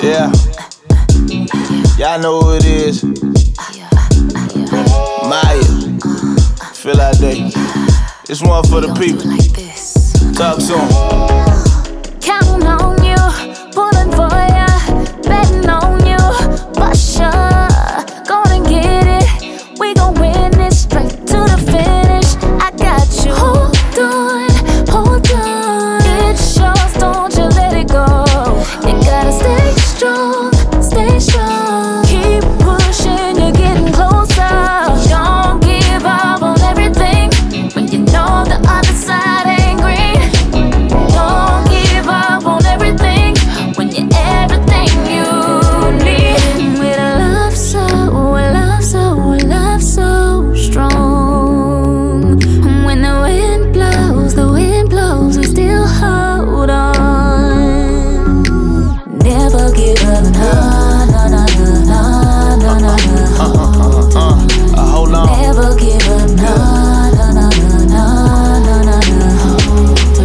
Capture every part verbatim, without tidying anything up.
Yeah. Y'all know who it is. Maya. Feel our day. This one for the people. Talk to 'em. Counting on you, pulling for ya, betting on you, for sure. Go and get it, we gon' win it straight to the finish. I got you. Hold on, hold on. It's yours, don't you let it go. You gotta stay strong, stay strong. Keep pushing, you're getting closer. Don't give up on everything when you know the other side ain't green. Don't give up on everything when you're everything you need. With a love so, a love so, a love so strong. When the wind blows, the wind blows, we still hold on. Never give up, nah, nah, nah, nah, nah, nah, nah. Uh, uh, uh, uh, hold on. Never give up, nah, nah, nah, nah, nah, nah, nah. Hold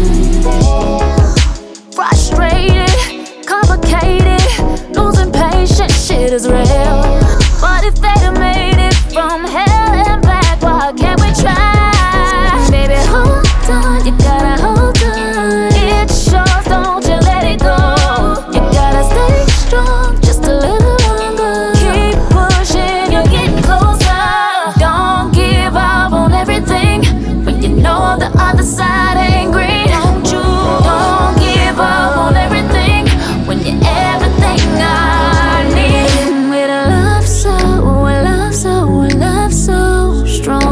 on. Frustrated, complicated, losing patience, shit is real. But if they'd have made it from hell and back, why can't we try? Baby, hold on, you gotta hold on. It's yours, don't you let it go. You gotta stay strong, just a little longer. Keep pushing, you're getting closer. Don't give up on everything when you know the other side ain't green. Don't you, don't give up on everything when you're everything I need. With a love so, a love so, a love so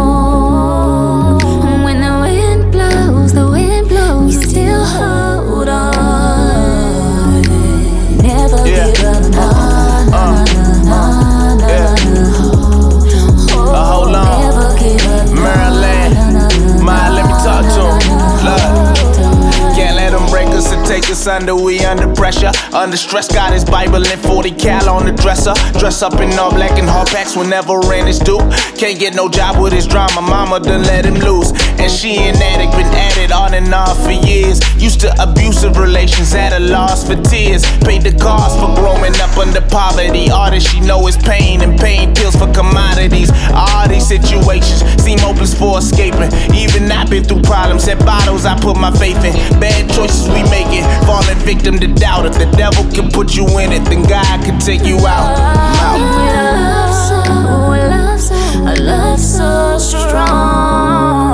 strong. When the wind blows, the wind blows, we still hold on. Never Yeah. give up, nah, nah, nah, nah, nah, Yeah. nah. Uh, hold on. Never give up, Maryland. Maya, let me talk to 'em. Look. Can't let them break us and take us under, we under pressure. Under stress, got his Bible and forty cal on the dresser. Dress up in all black and hard packs whenever rent is due. Can't get no job with his drama, mama done let him loose. And she an addict, been at it on and off for years. Used to abusive relations, at a loss for tears. Paid the cost for growing up under poverty. All that she know is pain and pain pills for commodities. All these situations seem hopeless for escaping. Even I've been through problems, at bottles I put my faith in. Bad choices we making, falling victim to doubt. If the devil can put you in it, then God can take you out. I'm With out. a love so, a love so, a love so strong.